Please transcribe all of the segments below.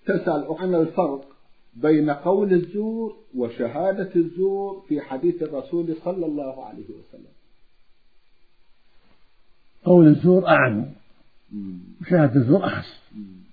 تسأل عن الفرق بين قول الزور وشهادة الزور في حديث الرسول صلى الله عليه وسلم. قول الزور أعم وشهادة الزور أخص.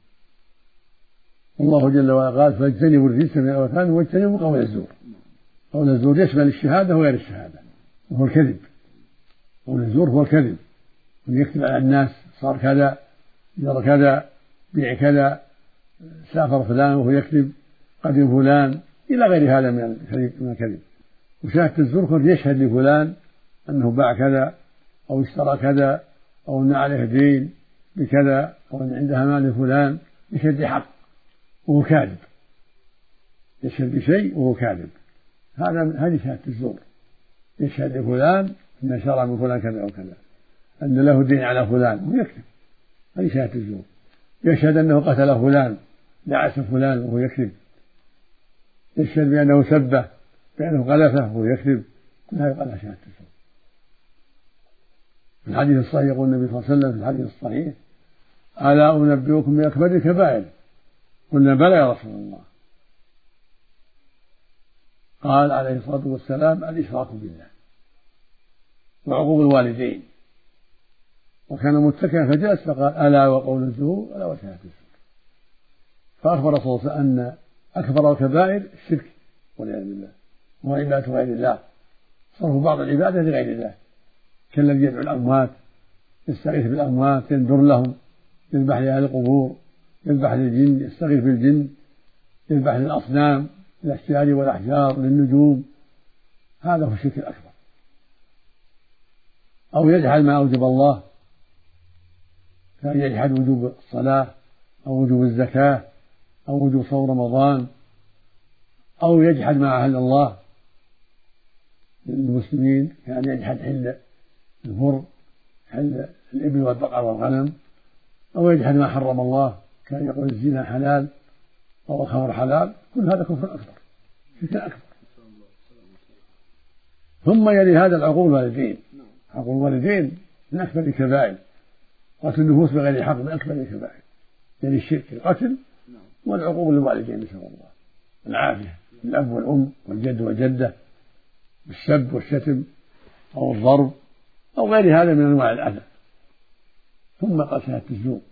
الله جل وعلا قال فاجتنبوا الرجس من الأوثان واجتنبوا قول الزور. قول الزور يشمل الشهادة وغير الشهادة وهو الكذب. قول الزور هو الكذب، من يكتب على الناس صار كذا جرى كذا بيع كذا سافر فلان وهو يكذب قدم فلان إلى غير هذا من الكذب. وشهادة الزور هو يشهد لفلان أنه باع كذا أو اشترى كذا أو أن عليه دين بكذا أو أن عنده مال لفلان، يشهد بحق وهو كاذب، يشهد بشيء وهو كاذب. هذه شهادة الزور. يشهد لفلان أن شرى من فلان كذا أو كذا، أن له دين على فلان وهو يكذب، هذه شهادة الزور. يشهد أنه قتل فلان دعس فلان وهو يكذب، يشهد بأنه سبه بأنه قذفه وهو يكذب، كل هذا قال شهادة الزور. في الحديث الصحيح يقول النبي صلى الله عليه وسلم في الحديث الصحيح ألا أنبئكم بأكبر الكبائر؟ قلنا بلى يا رسول الله. قال عليه الصلاة والسلام الإشراك بالله وعقوق الوالدين. وكان متكئا فجلس فقال ألا وقول الزور ألا وشهادة الزور. فأخبر صلى الله عليه وسلم أن أكبر الكبائر الشرك والعياذ بالله وعبادة غير الله، صرف بعض العبادة لغير الله، كالذي يدعو الأموات يستغيث بالأموات ينذر لهم، يذبح لأهل القبور، يذبح للجن، يستغيث بالجن، يذبح للأصنام الأشجار والأحجار للنجوم، هذا هو الشرك الأكبر. أو يجحد ما أوجب الله، كان يجحد وجوب الصلاة أو وجوب الزكاة أو وجوب صوم رمضان، أو يجحد ما أهل الله للمسلمين، كان يجحد حل البر حل الإبل والبقر والغنم، أو يجحد ما حرم الله، كان يقول الزنا حلال أو الخمر حلال، كل هذا كفر أكبر، شرك أكبر. ثم يلي هذا العقوق الوالدين. عقوق الوالدين من أكبر الكبائر، قتل النفوس بغير حق من أكبر الكبائر، يعني الشرك القتل والعقوق للوالدين نسأل الله العافية، الأب والأم والجد والجدة، بالسب والشتم أو الضرب أو غير هذا من أنواع الأذى. ثم قال شهادة الزور